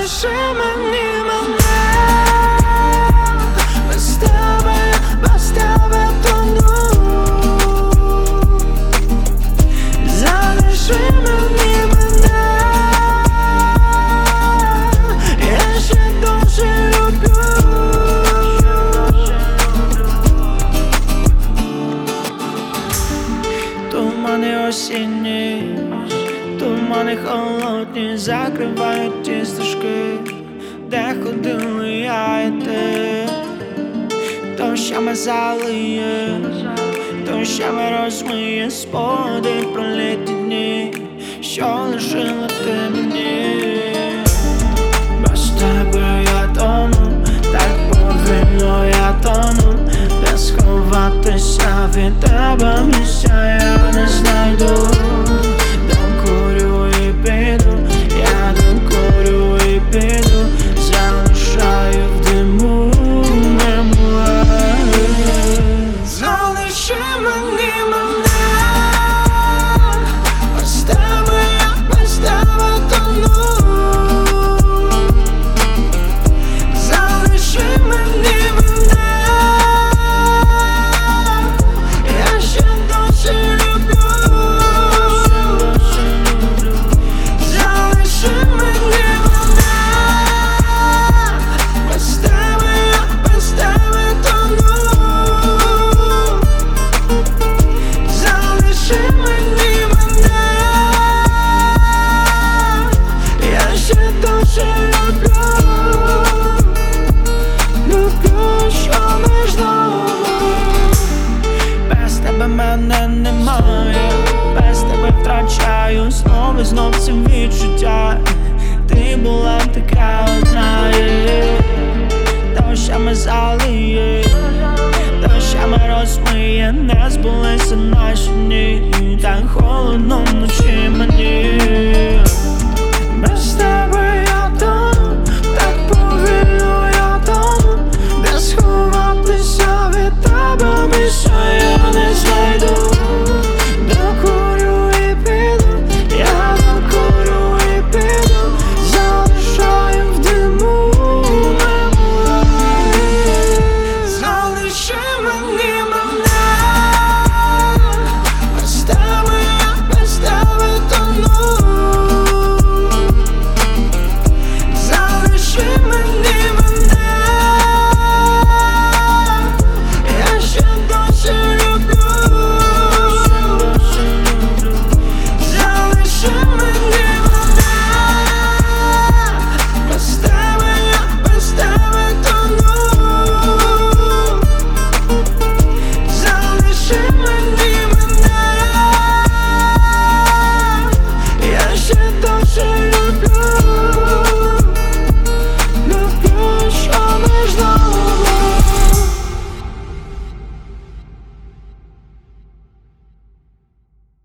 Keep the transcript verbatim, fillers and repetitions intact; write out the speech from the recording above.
залиши мені мене, без тебе, без тебе тону. Залиши мені мене, я ще дуже люблю. Тумани осінні, тумани холодні закривають ті стежки, де ходили я і ти. Дощами залиє, дощами розмиє спогади про літні дні, що лишила ти мені. Без тебе я тону, так повільно я тону, де сховатися від тебе місця я не знайду. Докурю і піду, я докурю і піду, залишаю в диму мемуари. Залиши мені мене, без тебе я, без тебе тону. Залиши мені мене, я ще досі люблю. Залиши мені мене, без тебе я, без тебе тону. Залиши мені мене, я ще досі люблю. Люблю, що між нами. Без тебе мене немає, без тебе втрачаю знов і знов ці відчуття. Ти була така одна, дощами залиє, дощами розмиє, не збули